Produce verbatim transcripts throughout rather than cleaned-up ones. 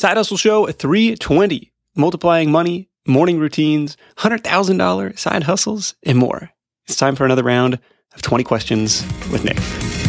Side Hustle Show three twenty, multiplying money, morning routines, one hundred thousand dollars side hustles, and more. It's time for another round of twenty questions with Nick.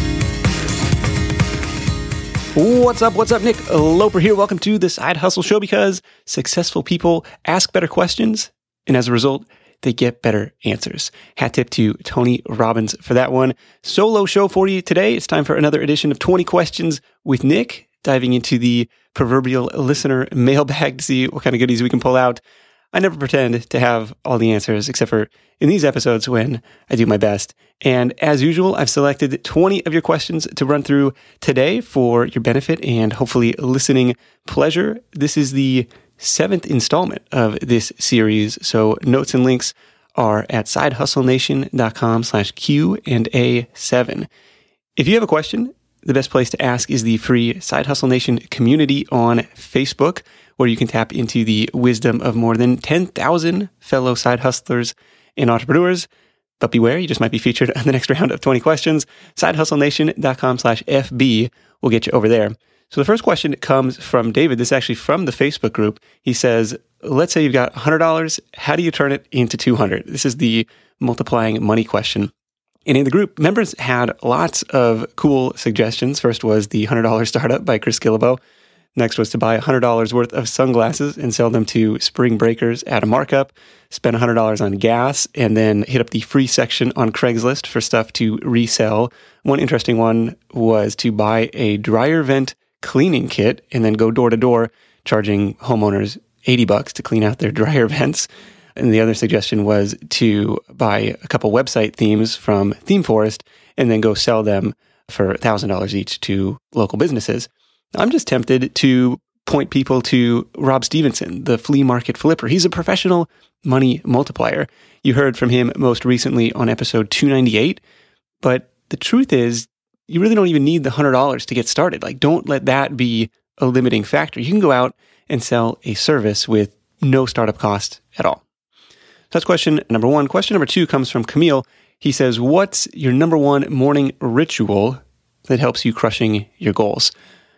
What's up? What's up? Nick Loper here. Welcome to the Side Hustle Show, because successful people ask better questions, and as a result, they get better answers. Hat tip to Tony Robbins for that one. Solo show for you today. It's time for another edition of twenty questions with Nick, diving into the proverbial listener mailbag to see what kind of goodies we can pull out. I never pretend to have all the answers, except for in these episodes when I do my best. And as usual, I've selected twenty of your questions to run through today for your benefit and hopefully listening pleasure. This is the seventh installment of this series, so notes and links are at sidehustlenation.com slash Q and A seven. If you have a question, the best place to ask is the free Side Hustle Nation community on Facebook, where you can tap into the wisdom of more than ten thousand fellow side hustlers and entrepreneurs. But beware, you just might be featured on the next round of twenty questions. sidehustlenation.com slash FB will get you over there. So the first question comes from David. This is actually from the Facebook group. He says, let's say you've got one hundred dollars. How do you turn it into two hundred dollars? This is the multiplying money question. And in the group, members had lots of cool suggestions. First was the one hundred dollars startup by Chris Guillebeau. Next was to buy one hundred dollars worth of sunglasses and sell them to spring breakers at a markup, spend one hundred dollars on gas, and then hit up the free section on Craigslist for stuff to resell. One interesting one was to buy a dryer vent cleaning kit and then go door to door charging homeowners eighty bucks to clean out their dryer vents. And the other suggestion was to buy a couple website themes from ThemeForest and then go sell them for one thousand dollars each to local businesses. I'm just tempted to point people to Rob Stevenson, the flea market flipper. He's a professional money multiplier. You heard from him most recently on episode two ninety-eight, but the truth is, you really don't even need the one hundred dollars to get started. Like, don't let that be a limiting factor. You can go out and sell a service with no startup cost at all. So that's question number one. Question number two comes from Camille. He says, what's your number one morning ritual that helps you crushing your goals?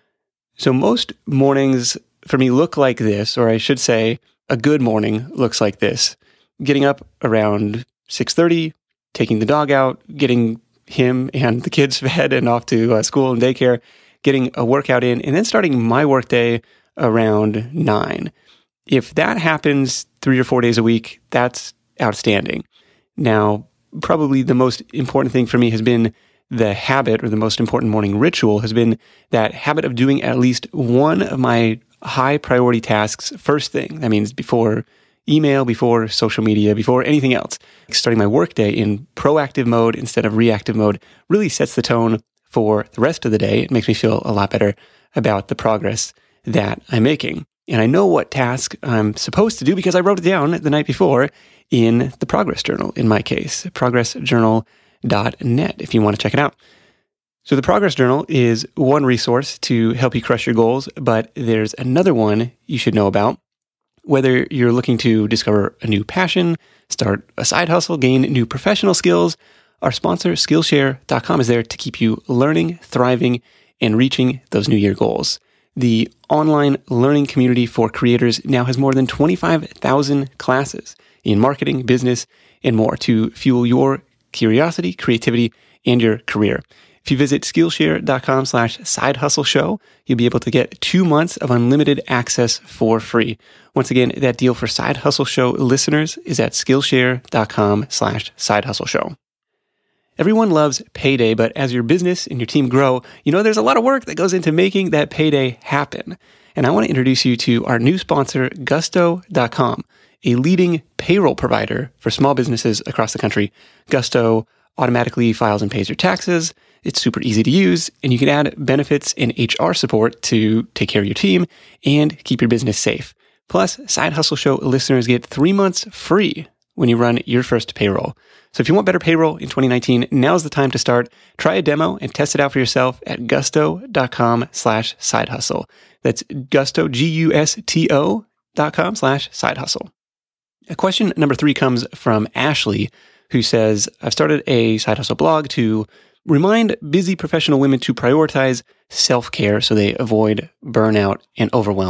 So most mornings for me look like this, or I should say a good morning looks like this. Getting up around six thirty, taking the dog out, getting him and the kids fed and off to uh, school and daycare, getting a workout in, and then starting my workday around nine. If that happens three or four days a week, that's outstanding. Now, probably the most important thing for me has been the habit, or the most important morning ritual has been that habit of doing at least one of my high priority tasks first thing. That means before email, before social media, before anything else. Starting my workday in proactive mode instead of reactive mode really sets the tone for the rest of the day. It makes me feel a lot better about the progress that I'm making. And I know what task I'm supposed to do because I wrote it down the night before in the Progress Journal, in my case, progress journal dot net, if you want to check it out. So the Progress Journal is one resource to help you crush your goals, but there's another one you should know about. Whether you're looking to discover a new passion, start a side hustle, gain new professional skills, our sponsor, Skillshare dot com, is there to keep you learning, thriving, and reaching those New Year goals. The online learning community for creators now has more than twenty-five thousand classes in marketing, business, and more to fuel your curiosity, creativity, and your career. If you visit Skillshare dot com slash side hustle show, you'll be able to get two months of unlimited access for free. Once again, that deal for Side Hustle Show listeners is at Skillshare dot com slash side hustle show. Everyone loves payday, but as your business and your team grow, you know there's a lot of work that goes into making that payday happen. And I want to introduce you to our new sponsor, Gusto dot com, a leading payroll provider for small businesses across the country. Gusto automatically files and pays your taxes. It's super easy to use, and you can add benefits and H R support to take care of your team and keep your business safe. Plus, Side Hustle Show listeners get three months free when you run your first payroll. So if you want better payroll in twenty nineteen, now's the time to start. Try a demo and test it out for yourself at gusto dot com slash side hustle. That's Gusto, G U S T O dot com slash side hustle. Question number three comes from Ashley, who says, I've started a side hustle blog to remind busy professional women to prioritize self-care so they avoid burnout and overwhelm.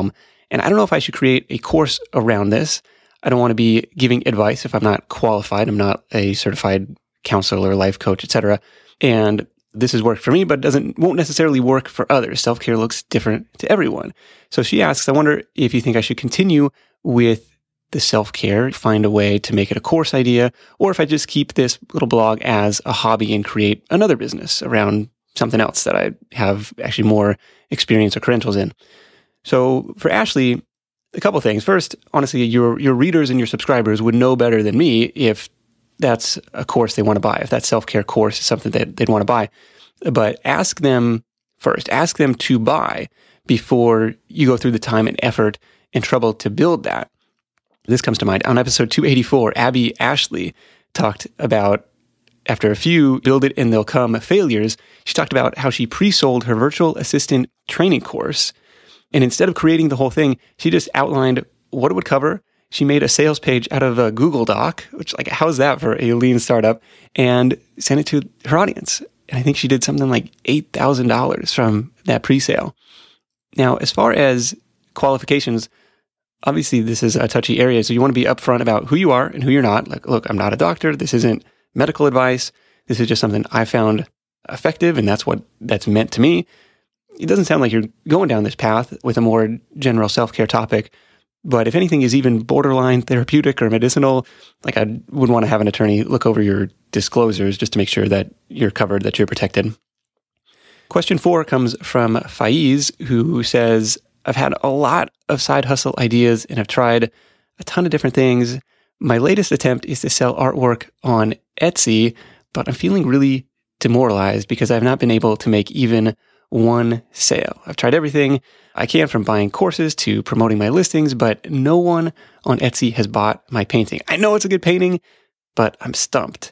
And I don't know if I should create a course around this. I don't want to be giving advice if I'm not qualified. I'm not a certified counselor, life coach, et cetera. And this has worked for me, but doesn't won't necessarily work for others. Self-care looks different to everyone. So she asks, I wonder if you think I should continue with the self-care, find a way to make it a course idea, or if I just keep this little blog as a hobby and create another business around something else that I have actually more experience or credentials in. So for Ashley, a couple of things. First, honestly, your your readers and your subscribers would know better than me if that's a course they want to buy, if that self-care course is something that they'd want to buy. But ask them first, ask them to buy before you go through the time and effort and trouble to build that. This comes to mind. On episode two eighty-four, Abby Ashley talked about, after a few build it and they'll come failures, she talked about how she pre-sold her virtual assistant training course. And instead of creating the whole thing, she just outlined what it would cover. She made a sales page out of a Google Doc, which, like, how's that for a lean startup? And sent it to her audience. And I think she did something like eight thousand dollars from that pre-sale. Now, as far as qualifications, obviously this is a touchy area. So you want to be upfront about who you are and who you're not. Like, look, I'm not a doctor. This isn't medical advice. This is just something I found effective, and that's what that's meant to me. It doesn't sound like you're going down this path with a more general self-care topic, but if anything is even borderline therapeutic or medicinal, like, I would want to have an attorney look over your disclosures just to make sure that you're covered, that you're protected. Question four comes from Faiz, who says, I've had a lot of side hustle ideas and have tried a ton of different things. My latest attempt is to sell artwork on Etsy, but I'm feeling really demoralized because I've not been able to make even one sale. I've tried everything I can, from buying courses to promoting my listings, but no one on Etsy has bought my painting. I know it's a good painting, but I'm stumped.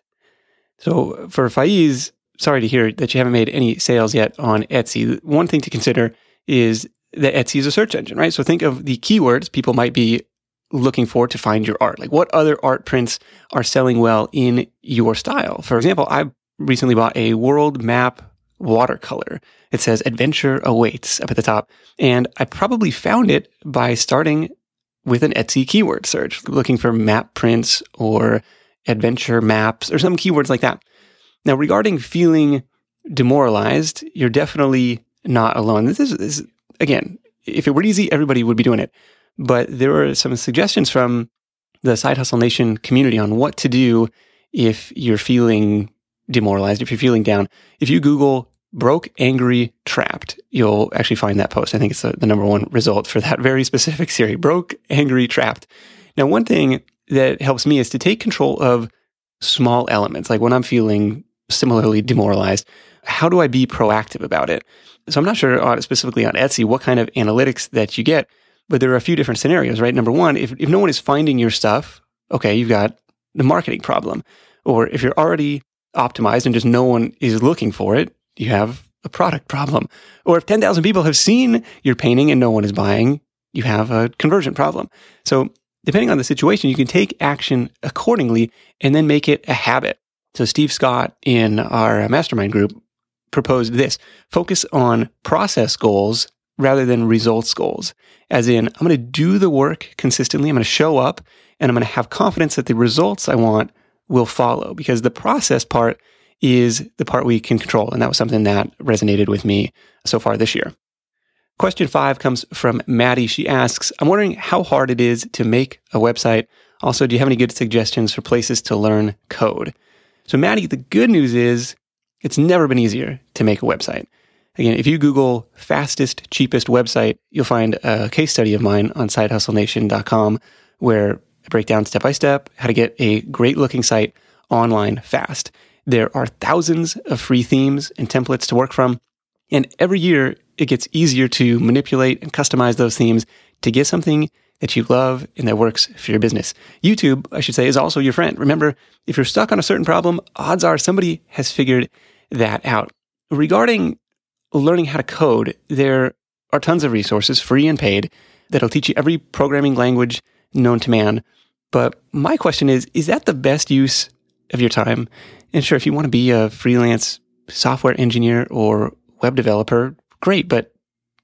So for Faiz, sorry to hear that you haven't made any sales yet on Etsy. One thing to consider is that Etsy is a search engine, right? So think of the keywords people might be looking for to find your art. Like, what other art prints are selling well in your style? For example, I recently bought a world map watercolor. It says adventure awaits up at the top. And I probably found it by starting with an Etsy keyword search, looking for map prints or adventure maps or some keywords like that. Now, regarding feeling demoralized, you're definitely not alone. This is, this is, again, if it were easy, everybody would be doing it. But there were some suggestions from the Side Hustle Nation community on what to do if you're feeling demoralized, if you're feeling down. If you Google broke, angry, trapped, you'll actually find that post. I think it's the, the number one result for that very specific series, broke, angry, trapped. Now, one thing that helps me is to take control of small elements. Like when I'm feeling similarly demoralized, how do I be proactive about it? So I'm not sure uh, specifically on Etsy what kind of analytics that you get, but there are a few different scenarios, right? Number one, if, if no one is finding your stuff, okay, you've got the marketing problem. Or if you're already optimized and just no one is looking for it, you have a product problem. Or if ten thousand people have seen your painting and no one is buying, you have a conversion problem. So depending on the situation, you can take action accordingly and then make it a habit. So Steve Scott in our mastermind group proposed this: focus on process goals rather than results goals. As in, I'm going to do the work consistently, I'm going to show up, and I'm going to have confidence that the results I want will follow, because the process part is the part we can control. And that was something that resonated with me so far this year. Question five comes from Maddie. She asks, I'm wondering how hard it is to make a website. Also, do you have any good suggestions for places to learn code? So Maddie, the good news is it's never been easier to make a website. Again, if you Google fastest, cheapest website, you'll find a case study of mine on side hustle nation dot com where I break down step by step how to get a great looking site online fast. There are thousands of free themes and templates to work from. And every year it gets easier to manipulate and customize those themes to get something that you love and that works for your business. YouTube, I should say, is also your friend. Remember, if you're stuck on a certain problem, odds are somebody has figured that out. Regarding learning how to code, there are tons of resources, free and paid, that'll teach you every programming language known to man. But my question is, is that the best use of your time? And sure, if you want to be a freelance software engineer or web developer, great. But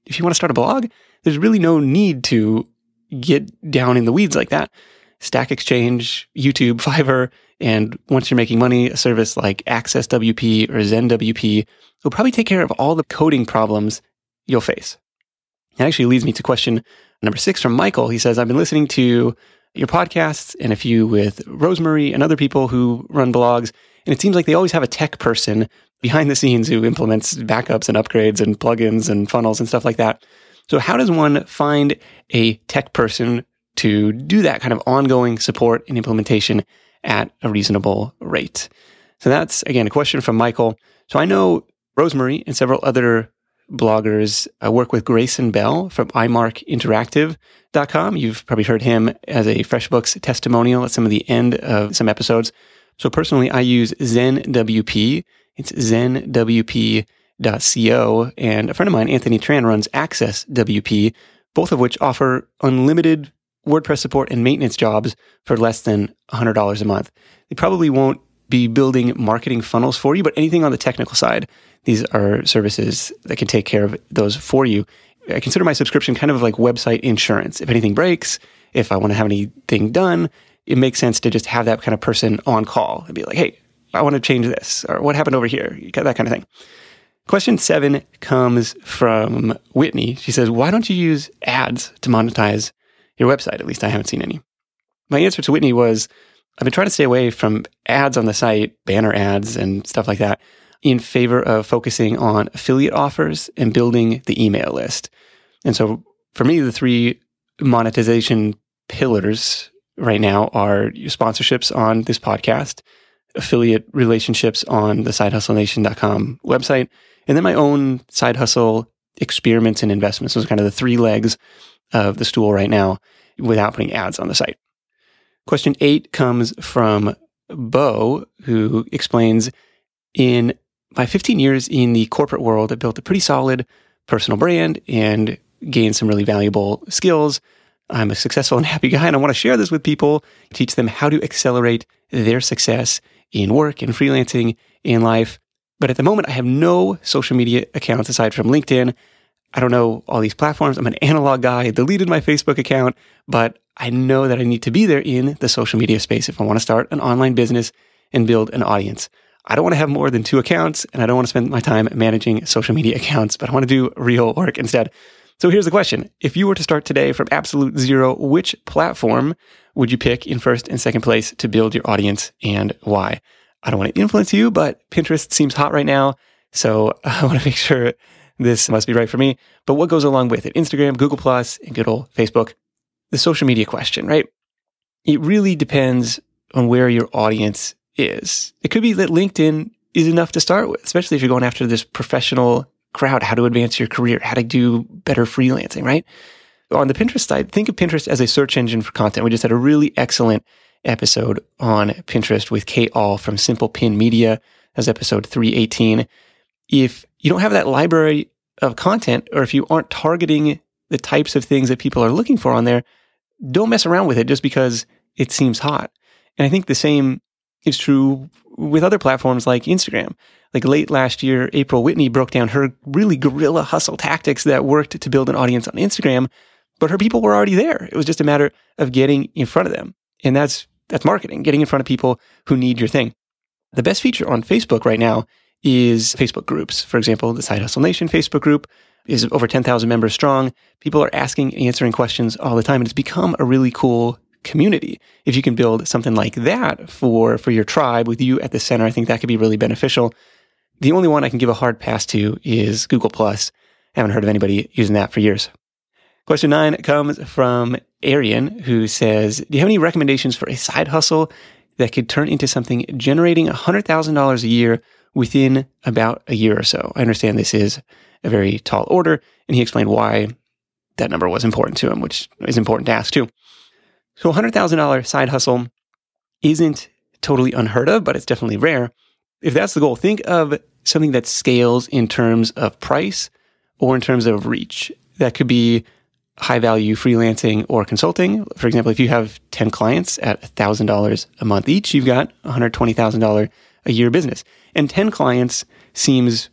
if you want to start a blog, there's really no need to get down in the weeds like that. Stack Exchange, YouTube, Fiverr, and once you're making money, a service like Access W P or Zen W P will probably take care of all the coding problems you'll face. That actually leads me to question number six from Michael. He says, I've been listening to your podcasts and a few with Rosemary and other people who run blogs, and it seems like they always have a tech person behind the scenes who implements backups and upgrades and plugins and funnels and stuff like that. So how does one find a tech person to do that kind of ongoing support and implementation at a reasonable rate? So that's, again, a question from Michael. So I know Rosemary and several other bloggers uh, work with Grayson Bell from i mark interactive dot com. You've probably heard him as a FreshBooks testimonial at some of the end of some episodes. So personally, I use Zen W P. It's zen w p dot co. And a friend of mine, Anthony Tran, runs Access W P, both of which offer unlimited WordPress support and maintenance jobs for less than one hundred dollars a month. They probably won't be building marketing funnels for you, but anything on the technical side, these are services that can take care of those for you. I consider my subscription kind of like website insurance. If anything breaks, if I want to have anything done, it makes sense to just have that kind of person on call and be like, hey, I want to change this, or what happened over here, that kind of thing. Question seven comes from Whitney. She says, why don't you use ads to monetize your website? At least I haven't seen any. My answer to Whitney was, I've been trying to stay away from ads on the site, banner ads and stuff like that, in favor of focusing on affiliate offers and building the email list. And so for me, the three monetization pillars right now are sponsorships on this podcast, affiliate relationships on the side hustle nation dot com website, and then my own side hustle experiments and investments. Those are kind of the three legs of the stool right now without putting ads on the site. Question eight comes from Bo, who explains, in my fifteen years in the corporate world, I built a pretty solid personal brand and gained some really valuable skills. I'm a successful and happy guy, and I want to share this with people, teach them how to accelerate their success in work and freelancing in life. But at the moment, I have no social media accounts aside from LinkedIn. I don't know all these platforms. I'm an analog guy. I deleted my Facebook account, but I know that I need to be there in the social media space if I want to start an online business and build an audience. I don't want to have more than two accounts, and I don't want to spend my time managing social media accounts, but I want to do real work instead. So here's the question. If you were to start today from absolute zero, which platform would you pick in first and second place to build your audience, and why? I don't want to influence you, but Pinterest seems hot right now, so I want to make sure this must be right for me. But what goes along with it? Instagram, Google Plus, and good old Facebook. The social media question, right? It really depends on where your audience is. It could be that LinkedIn is enough to start with, especially if you're going after this professional crowd, how to advance your career, how to do better freelancing, right? On the Pinterest side, think of Pinterest as a search engine for content. We just had a really excellent episode on Pinterest with Kate All from Simple Pin Media. That's episode three eighteen. If you don't have that library of content, or if you aren't targeting the types of things that people are looking for on there, don't mess around with it just because it seems hot. And I think the same is true with other platforms like Instagram. Like late last year, April Whitney broke down her really guerrilla hustle tactics that worked to build an audience on Instagram, but her people were already there. It was just a matter of getting in front of them. And that's that's marketing, getting in front of people who need your thing. The best feature on Facebook right now is Facebook groups. For example, the Side Hustle Nation Facebook group is over ten thousand members strong. People are asking and answering questions all the time, and it's become a really cool community. If you can build something like that for, for your tribe with you at the center, I think that could be really beneficial. The only one I can give a hard pass to is Google Plus. I haven't heard of anybody using that for years. Question nine comes from Arian, who says, do you have any recommendations for a side hustle that could turn into something generating one hundred thousand dollars a year within about a year or so? I understand this is a very tall order, and he explained why that number was important to him, which is important to ask too. So one hundred thousand dollars side hustle isn't totally unheard of, but it's definitely rare. If that's the goal, think of something that scales in terms of price or in terms of reach. That could be high-value freelancing or consulting. For example, if you have ten clients at one thousand dollars a month each, you've got one hundred twenty thousand dollars a year business. And ten clients seems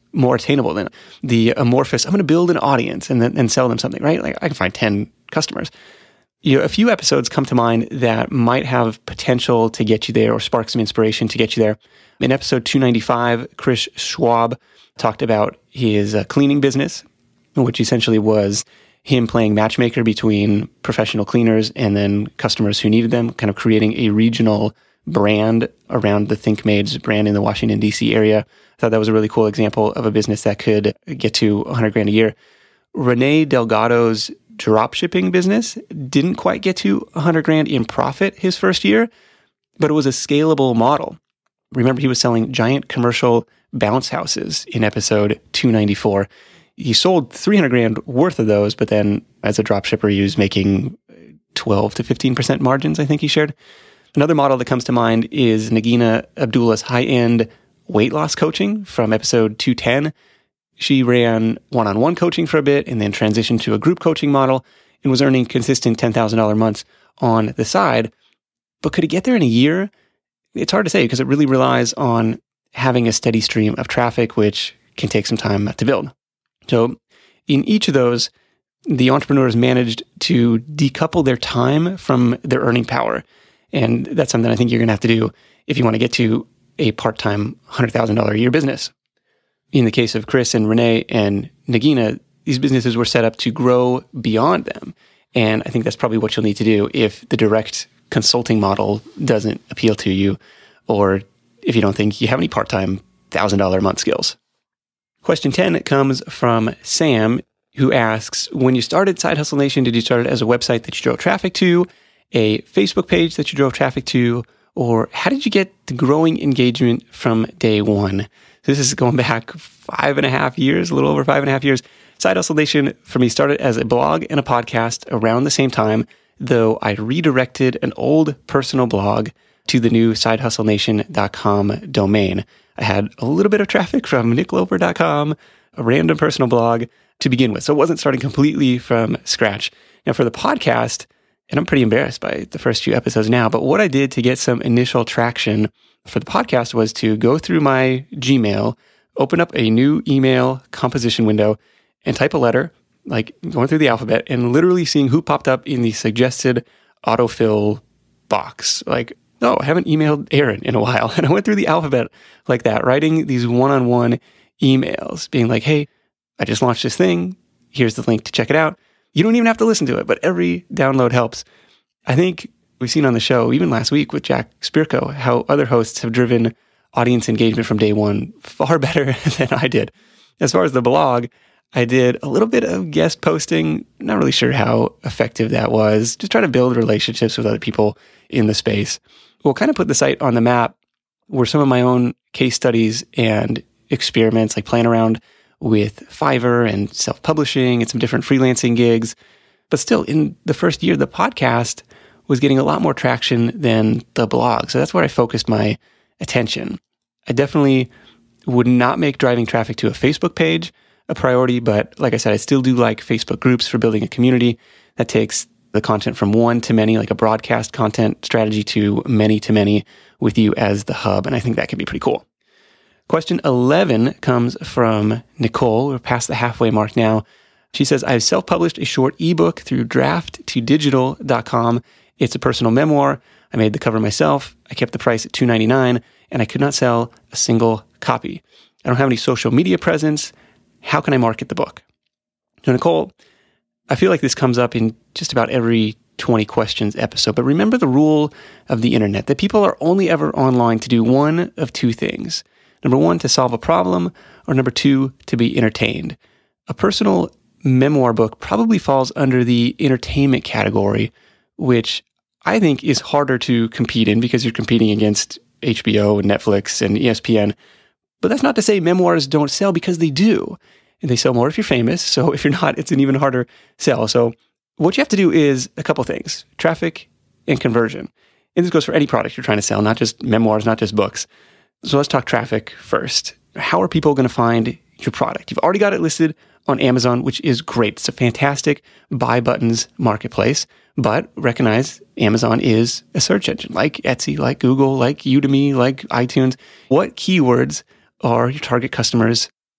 more attainable than the amorphous, I'm going to build an audience and then and sell them something, right? Like I can find ten customers. You know, a few episodes come to mind that might have potential to get you there or spark some inspiration to get you there. In episode two ninety-five, Chris Schwab talked about his uh, cleaning business, which essentially was him playing matchmaker between professional cleaners and then customers who needed them, kind of creating a regional brand around the ThinkMaids brand in the Washington, D C area. I thought that was a really cool example of a business that could get to one hundred grand a year. Renee Delgado's dropshipping business didn't quite get to one hundred grand in profit his first year, but it was a scalable model. Remember, he was selling giant commercial bounce houses in episode two ninety-four. He sold three hundred grand worth of those, but then as a dropshipper, he was making twelve to fifteen percent margins, I think he shared. Another model that comes to mind is Nagina Abdullah's high-end weight loss coaching from episode two ten. She ran one-on-one coaching for a bit and then transitioned to a group coaching model and was earning consistent ten thousand dollars months on the side. But could it get there in a year? It's hard to say because it really relies on having a steady stream of traffic, which can take some time to build. So in each of those, the entrepreneurs managed to decouple their time from their earning power. And that's something I think you're going to have to do if you want to get to a part-time one hundred thousand dollars a year business. In the case of Chris and Renee and Nagina, these businesses were set up to grow beyond them. And I think that's probably what you'll need to do if the direct consulting model doesn't appeal to you, or if you don't think you have any part-time one thousand dollars a month skills. Question ten comes from Sam, who asks, when you started Side Hustle Nation, did you start it as a website that you drove traffic to, a Facebook page that you drove traffic to, or how did you get the growing engagement from day one? This is going back five and a half years, a little over five and a half years. Side Hustle Nation for me started as a blog and a podcast around the same time, though I redirected an old personal blog to the new side hustle nation dot com domain. I had a little bit of traffic from nick loper dot com, a random personal blog to begin with. So it wasn't starting completely from scratch. Now for the podcast, and I'm pretty embarrassed by the first few episodes now, but what I did to get some initial traction for the podcast was to go through my Gmail, open up a new email composition window, and type a letter, like going through the alphabet, and literally seeing who popped up in the suggested autofill box. Like, oh, I haven't emailed Aaron in a while. And I went through the alphabet like that, writing these one-on-one emails, being like, hey, I just launched this thing. Here's the link to check it out. You don't even have to listen to it, but every download helps. I think we've seen on the show, even last week with Jack Spirko, how other hosts have driven audience engagement from day one far better than I did. As far as the blog, I did a little bit of guest posting. Not really sure how effective that was. Just trying to build relationships with other people in the space. What kind of put the site on the map were some of my own case studies and experiments, like playing around with Fiverr and self-publishing and some different freelancing gigs. But still, in the first year, the podcast was getting a lot more traction than the blog. So that's where I focused my attention. I definitely would not make driving traffic to a Facebook page a priority, but like I said, I still do like Facebook groups for building a community that takes the content from one to many, like a broadcast content strategy, to many to many with you as the hub. And I think that can be pretty cool. Question eleven comes from Nicole. We're past the halfway mark now. She says, I've self-published a short ebook through draft to digital dot com. It's a personal memoir. I made the cover myself. I kept the price at two dollars and ninety-nine cents, and I could not sell a single copy. I don't have any social media presence. How can I market the book? So Nicole, I feel like this comes up in just about every twenty questions episode, but remember the rule of the internet, that people are only ever online to do one of two things. Number one, to solve a problem, or number two, to be entertained. A personal memoir book probably falls under the entertainment category, which I think is harder to compete in because you're competing against H B O and Netflix and E S P N. But that's not to say memoirs don't sell, because they do. And they sell more if you're famous. So if you're not, it's an even harder sell. So what you have to do is a couple things: traffic and conversion. And this goes for any product you're trying to sell, not just memoirs, not just books. So let's talk traffic first. How are people going to find your product? You've already got it listed on Amazon, which is great. It's a fantastic buy buttons marketplace, but recognize Amazon is a search engine, like Etsy, like Google, like Udemy, like iTunes. What keywords are your target customers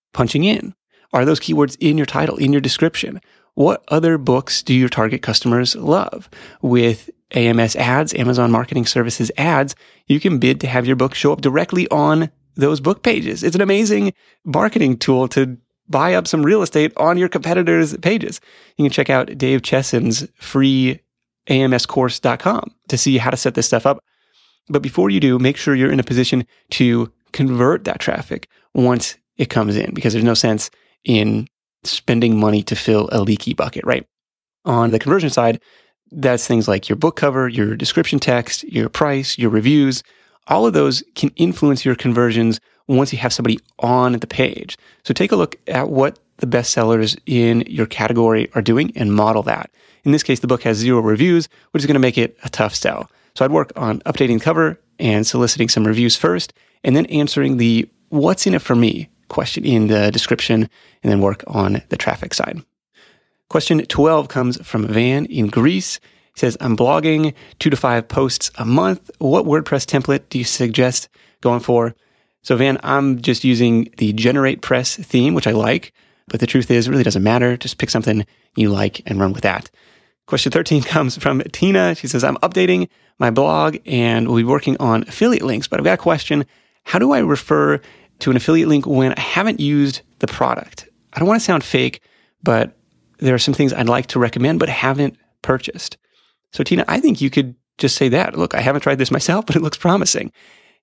punching in? Are those keywords in your title, in your description? What other books do your target customers love? With A M S ads, Amazon Marketing Services ads, you can bid to have your book show up directly on those book pages. It's an amazing marketing tool to buy up some real estate on your competitors' pages. You can check out Dave Chesson's free A M S course dot com to see how to set this stuff up. But before you do, make sure you're in a position to convert that traffic once it comes in, because there's no sense in spending money to fill a leaky bucket, right? On the conversion side, that's things like your book cover, your description text, your price, your reviews. All of those can influence your conversions once you have somebody on the page. So take a look at what the bestsellers in your category are doing and model that. In this case, the book has zero reviews, which is going to make it a tough sell. So I'd work on updating the cover and soliciting some reviews first, and then answering the what's in it for me question in the description, and then work on the traffic side. Question twelve comes from Van in Greece. He says, I'm blogging two to five posts a month. What WordPress template do you suggest going for? So Van, I'm just using the GeneratePress theme, which I like, but the truth is it really doesn't matter. Just pick something you like and run with that. Question thirteen comes from Tina. She says, I'm updating my blog and we'll be working on affiliate links, but I've got a question. How do I refer to an affiliate link when I haven't used the product? I don't want to sound fake, but there are some things I'd like to recommend, but haven't purchased. So Tina, I think you could just say that. Look, I haven't tried this myself, but it looks promising.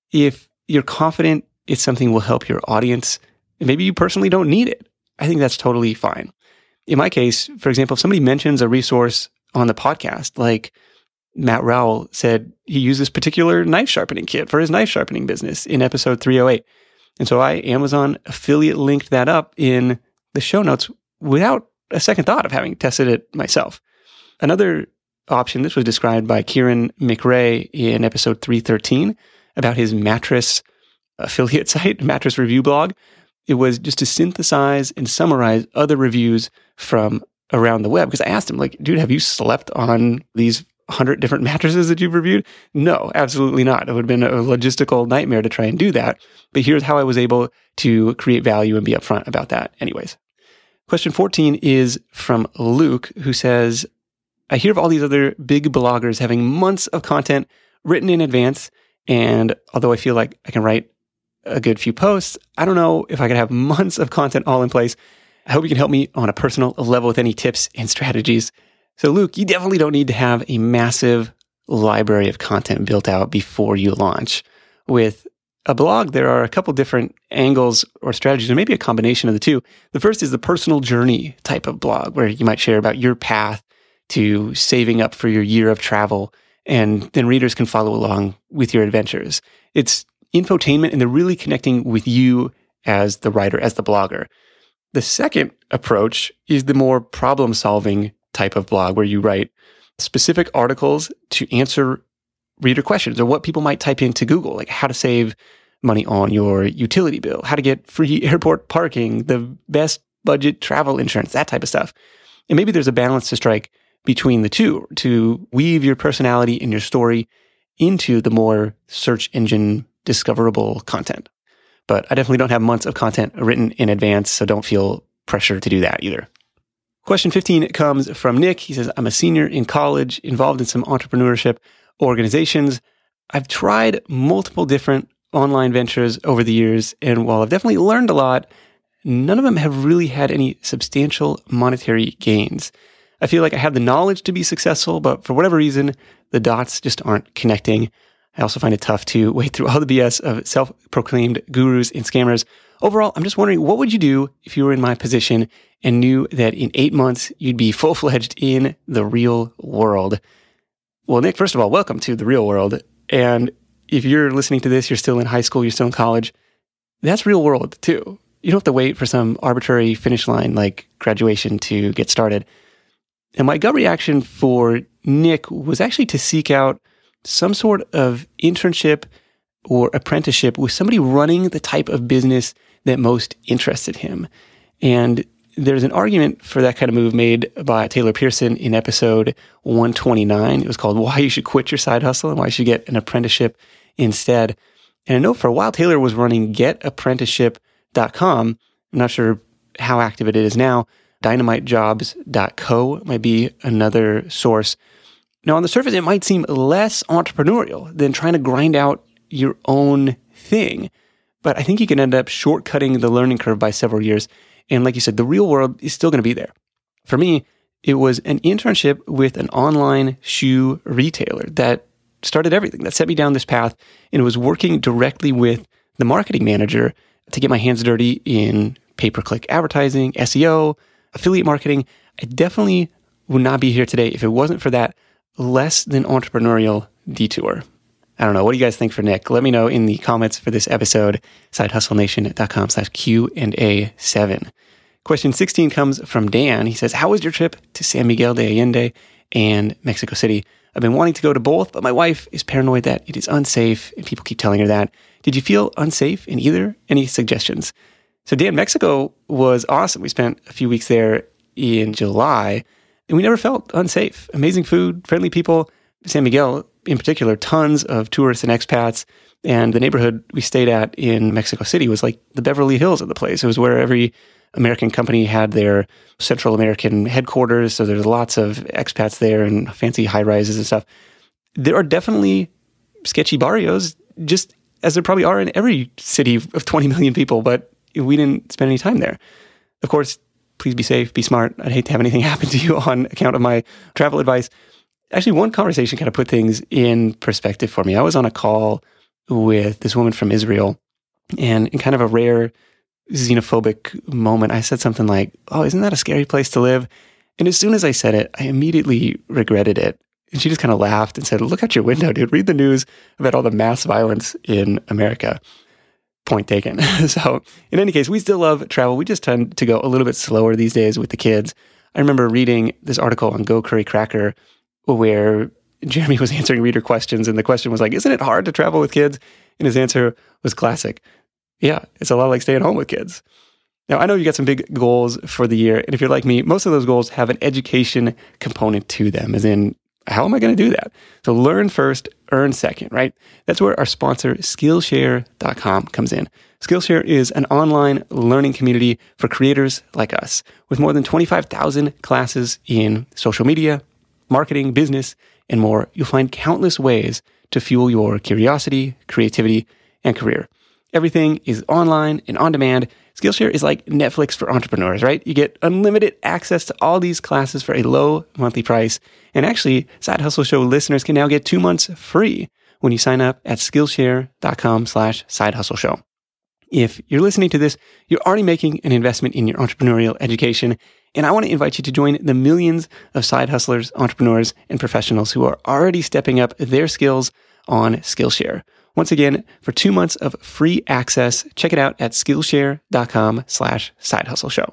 If you're confident it's something will help your audience, and maybe you personally don't need it, I think that's totally fine. In my case, for example, if somebody mentions a resource on the podcast, like Matt Rowell said he used this particular knife sharpening kit for his knife sharpening business in episode three oh eight. And so I Amazon affiliate linked that up in the show notes without a second thought of having tested it myself. Another option, this was described by Kieran McRae in episode three thirteen about his mattress affiliate site, mattress review blog. It was just to synthesize and summarize other reviews from around the web. Because I asked him, like, dude, have you slept on these one hundred different mattresses that you've reviewed? No, absolutely not. It would have been a logistical nightmare to try and do that. But here's how I was able to create value and be upfront about that anyways. Question fourteen is from Luke, who says, I hear of all these other big bloggers having months of content written in advance. And although I feel like I can write a good few posts, I don't know if I could have months of content all in place. I hope you can help me on a personal level with any tips and strategies. So Luke, you definitely don't need to have a massive library of content built out before you launch. With a blog, there are a couple different angles or strategies, or maybe a combination of the two. The first is the personal journey type of blog, where you might share about your path to saving up for your year of travel, and then readers can follow along with your adventures. It's infotainment, and they're really connecting with you as the writer, as the blogger. The second approach is the more problem-solving type of blog, where you write specific articles to answer reader questions, or what people might type into Google, like how to save money on your utility bill, how to get free airport parking, the best budget travel insurance, that type of stuff. And maybe there's a balance to strike between the two to weave your personality and your story into the more search engine discoverable content. But I definitely don't have months of content written in advance, so don't feel pressure to do that either. Question fifteen comes from Nick. He says, I'm a senior in college, involved in some entrepreneurship organizations. I've tried multiple different online ventures over the years, and while I've definitely learned a lot, none of them have really had any substantial monetary gains. I feel like I have the knowledge to be successful, but for whatever reason, the dots just aren't connecting. I also find it tough to wade through all the B S of self-proclaimed gurus and scammers. Overall, I'm just wondering, what would you do if you were in my position and knew that in eight months, you'd be full-fledged in the real world? Well, Nick, first of all, welcome to the real world. And if you're listening to this, you're still in high school, you're still in college, that's real world too. You don't have to wait for some arbitrary finish line like graduation to get started. And my gut reaction for Nick was actually to seek out some sort of internship or apprenticeship with somebody running the type of business that most interested him. And there's an argument for that kind of move made by Taylor Pearson in episode one twenty-nine. It was called Why You Should Quit Your Side Hustle and Why You Should Get an Apprenticeship Instead. And I know for a while, Taylor was running get apprenticeship dot com, I'm not sure how active it is now. dynamite jobs dot co might be another source. Now, on the surface, it might seem less entrepreneurial than trying to grind out your own thing. But I think you can end up shortcutting the learning curve by several years. And like you said, the real world is still going to be there. For me, it was an internship with an online shoe retailer that started everything, that set me down this path. And it was working directly with the marketing manager to get my hands dirty in pay-per-click advertising, S E O, affiliate marketing. I definitely would not be here today if it wasn't for that less than entrepreneurial detour. I don't know. What do you guys think for Nick? Let me know in the comments for this episode, sidehustlenation.com slash Q and A seven. Question sixteen comes from Dan. He says, how was your trip to San Miguel de Allende and Mexico City? I've been wanting to go to both, but my wife is paranoid that it is unsafe, and people keep telling her that. Did you feel unsafe in either? Any suggestions? So Dan, Mexico was awesome. We spent a few weeks there in July, and we never felt unsafe. Amazing food, friendly people. San Miguel, in particular, tons of tourists and expats. And the neighborhood we stayed at in Mexico City was like the Beverly Hills of the place. It was where every American company had their Central American headquarters. So there's lots of expats there and fancy high rises and stuff. There are definitely sketchy barrios, just as there probably are in every city of twenty million people, but we didn't spend any time there. Of course, please be safe, be smart. I'd hate to have anything happen to you on account of my travel advice. Actually, one conversation kind of put things in perspective for me. I was on a call with this woman from Israel, and in kind of a rare xenophobic moment, I said something like, oh, isn't that a scary place to live? And as soon as I said it, I immediately regretted it. And she just kind of laughed and said, look out your window, dude. Read the news about all the mass violence in America. Point taken. So in any case, we still love travel. We just tend to go a little bit slower these days with the kids. I remember reading this article on Go Curry Cracker where Jeremy was answering reader questions, and the question was like, isn't it hard to travel with kids? And his answer was classic. Yeah, it's a lot like staying home with kids. Now, I know you got some big goals for the year, and if you're like me, most of those goals have an education component to them, as in, how am I going to do that? So learn first, earn second, right? That's where our sponsor, Skillshare dot com, comes in. Skillshare is an online learning community for creators like us, with more than twenty-five thousand classes in social media, marketing, business, and more. You'll find countless ways to fuel your curiosity, creativity, and career. Everything is online and on demand. Skillshare is like Netflix for entrepreneurs, right? You get unlimited access to all these classes for a low monthly price. And actually, Side Hustle Show listeners can now get two months free when you sign up at Skillshare.com slash Side Hustle Show. If you're listening to this, you're already making an investment in your entrepreneurial education. And I want to invite you to join the millions of side hustlers, entrepreneurs, and professionals who are already stepping up their skills on Skillshare. Once again, for two months of free access, check it out at Skillshare.com slash Side Hustle Show.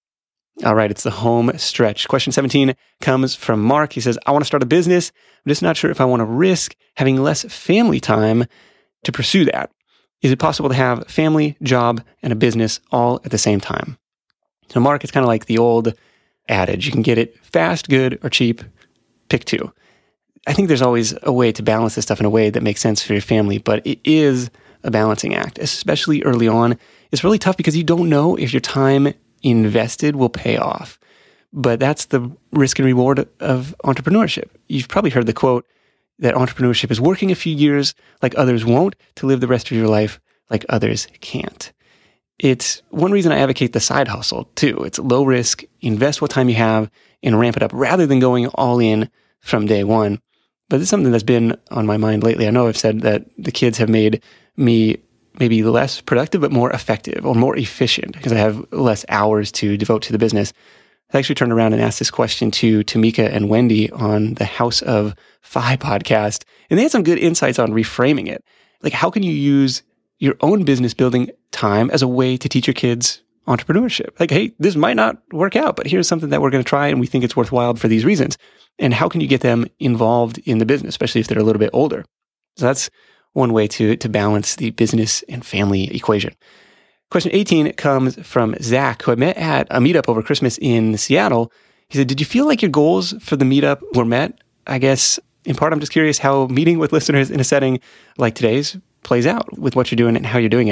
All right, it's the home stretch. Question seventeen comes from Mark. He says, I want to start a business. I'm just not sure if I want to risk having less family time to pursue that. Is it possible to have family, job, and a business all at the same time? So Mark, it's kind of like the old adage. You can get it fast, good, or cheap. Pick two. I think there's always a way to balance this stuff in a way that makes sense for your family, but it is a balancing act, especially early on. It's really tough because you don't know if your time invested will pay off. But that's the risk and reward of entrepreneurship. You've probably heard the quote that entrepreneurship is working a few years like others won't to live the rest of your life like others can't. It's one reason I advocate the side hustle too. It's low risk, invest what time you have and ramp it up rather than going all in from day one. But it's something that's been on my mind lately. I know I've said that the kids have made me maybe less productive, but more effective or more efficient because I have less hours to devote to the business. I actually turned around and asked this question to Tamika and Wendy on the House of Phi podcast, and they had some good insights on reframing it. Like, how can you use your own business building time as a way to teach your kids entrepreneurship? Like, hey, this might not work out, but here's something that we're going to try, and we think it's worthwhile for these reasons. And how can you get them involved in the business, especially if they're a little bit older? So that's one way to, to balance the business and family equation. Question eighteen comes from Zach, who I met at a meetup over Christmas in Seattle. He said, did you feel like your goals for the meetup were met? I guess, in part, I'm just curious how meeting with listeners in a setting like today's plays out with what you're doing and how you're doing it.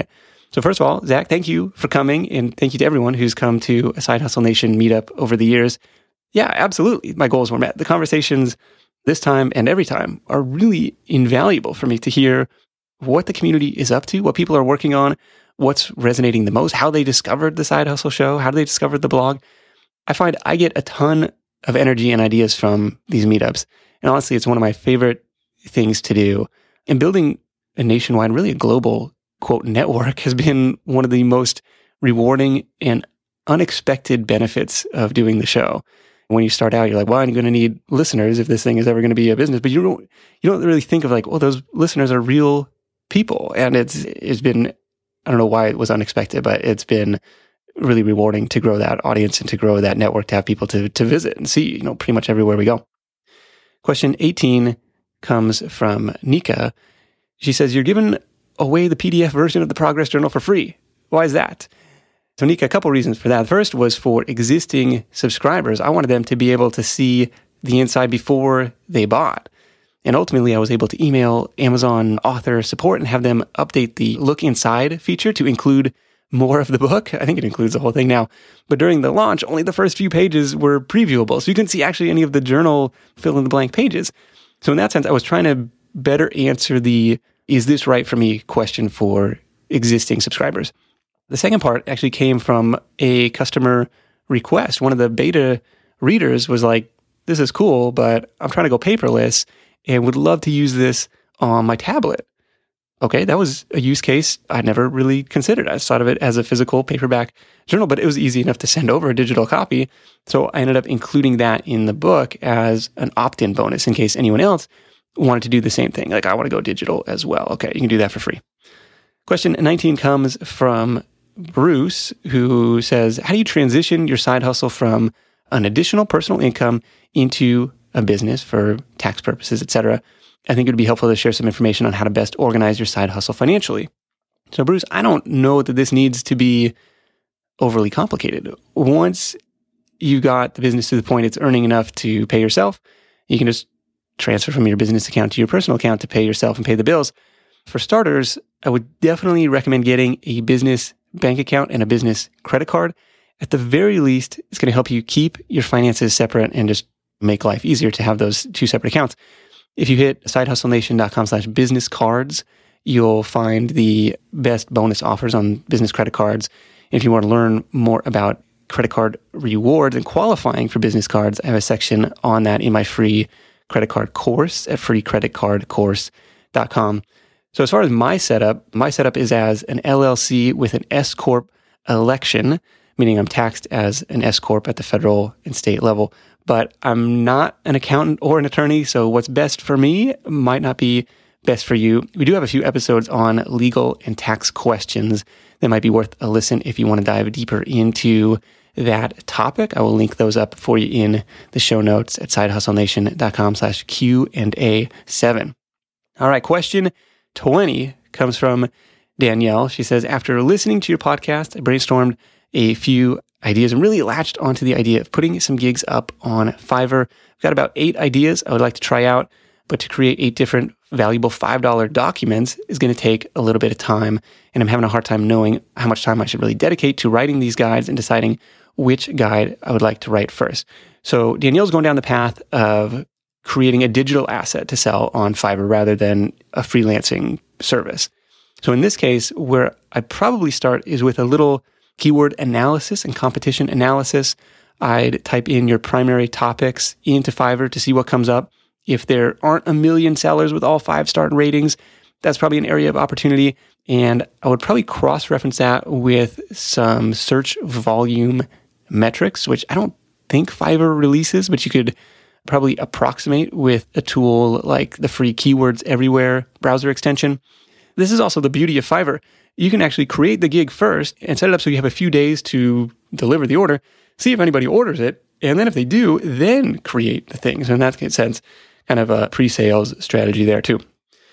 So first of all, Zach, thank you for coming, and thank you to everyone who's come to a Side Hustle Nation meetup over the years. Yeah, absolutely. My goals were met. The conversations this time and every time are really invaluable for me to hear what the community is up to, what people are working on, what's resonating the most, how they discovered the Side Hustle Show, how they discovered the blog. I find I get a ton of energy and ideas from these meetups. And honestly, it's one of my favorite things to do. And building a nationwide, really a global, quote, network has been one of the most rewarding and unexpected benefits of doing the show. When you start out, you're like, well, I'm going to need listeners if this thing is ever going to be a business. But you don't, you don't really think of like, well, those listeners are real people. And it's it's been, I don't know why it was unexpected, but it's been really rewarding to grow that audience and to grow that network, to have people to to visit and see, you know, pretty much everywhere we go. Question eighteen comes from Nika. She says, you're giving away the P D F version of the Progress Journal for free. Why is that? So Nika, a couple reasons for that. First was for existing subscribers. I wanted them to be able to see the inside before they bought. And ultimately, I was able to email Amazon author support and have them update the look inside feature to include more of the book. I think it includes the whole thing now. But during the launch, only the first few pages were previewable. So you couldn't see actually any of the journal fill in the blank pages. So in that sense, I was trying to better answer the, is this right for me question for existing subscribers. The second part actually came from a customer request. One of the beta readers was like, this is cool, but I'm trying to go paperless and would love to use this on my tablet. Okay, that was a use case I never really considered. I just thought of it as a physical paperback journal, but it was easy enough to send over a digital copy. So I ended up including that in the book as an opt-in bonus in case anyone else wanted to do the same thing. Like, I want to go digital as well. Okay, you can do that for free. Question nineteen comes from Bruce, who says, how do you transition your side hustle from an additional personal income into a business for tax purposes, et cetera? I think it would be helpful to share some information on how to best organize your side hustle financially. So Bruce, I don't know that this needs to be overly complicated. Once you got the business to the point it's earning enough to pay yourself, you can just transfer from your business account to your personal account to pay yourself and pay the bills. For starters, I would definitely recommend getting a business bank account and a business credit card. At the very least, it's going to help you keep your finances separate and just make life easier to have those two separate accounts. If you hit sidehustlenation.com slash business cards, you'll find the best bonus offers on business credit cards. If you want to learn more about credit card rewards and qualifying for business cards, I have a section on that in my free credit card course at free credit card course dot com. So as far as my setup, my setup is as an L L C with an S Corp election, meaning I'm taxed as an S Corp at the federal and state level. But I'm not an accountant or an attorney, so what's best for me might not be best for you. We do have a few episodes on legal and tax questions that might be worth a listen if you want to dive deeper into that topic. I will link those up for you in the show notes at sidehustlenation.com slash Q and A seven. All right, question twenty comes from Danielle. She says, after listening to your podcast, I brainstormed a few ideas and really latched onto the idea of putting some gigs up on Fiverr. I've got about eight ideas I would like to try out, but to create eight different valuable five dollar documents is going to take a little bit of time. And I'm having a hard time knowing how much time I should really dedicate to writing these guides and deciding which guide I would like to write first. So Danielle's going down the path of creating a digital asset to sell on Fiverr rather than a freelancing service. So in this case, where I'd probably start is with a little keyword analysis and competition analysis. I'd type in your primary topics into Fiverr to see what comes up. If there aren't a million sellers with all five-star ratings, that's probably an area of opportunity. And I would probably cross-reference that with some search volume metrics, which I don't think Fiverr releases, but you could probably approximate with a tool like the free Keywords Everywhere browser extension. This is also the beauty of Fiverr. You can actually create the gig first and set it up so you have a few days to deliver the order, see if anybody orders it, and then if they do, then create the things. And in that sense, kind of a pre-sales strategy there too.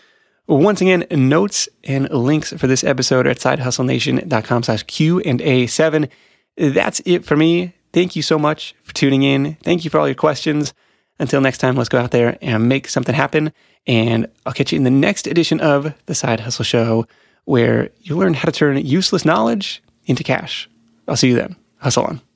Once again, notes and links for this episode are at sidehustlenation.com slash Q and A seven. That's it for me. Thank you so much for tuning in. Thank you for all your questions. Until next time, let's go out there and make something happen. And I'll catch you in the next edition of The Side Hustle Show, where you learn how to turn useless knowledge into cash. I'll see you then. Hustle on.